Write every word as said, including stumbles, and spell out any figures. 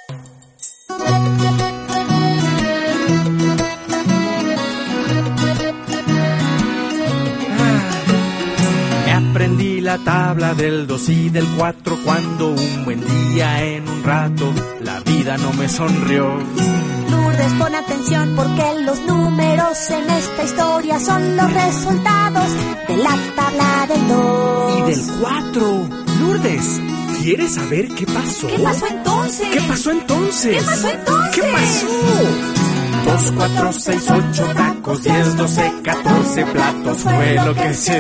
Me aprendí la tabla del dos y del cuatro cuando un buen día en un rato la vida no me sonrió. Lourdes, pon atención porque los números en esta historia son los resultados de la tabla del dos. Y del cuatro. Lourdes, ¿quieres saber qué pasó? ¿Qué pasó entonces? ¿Qué pasó entonces? ¿Qué pasó entonces? ¿Qué pasó? Dos, cuatro, seis, ocho tacos, diez, doce, catorce platos fue lo que se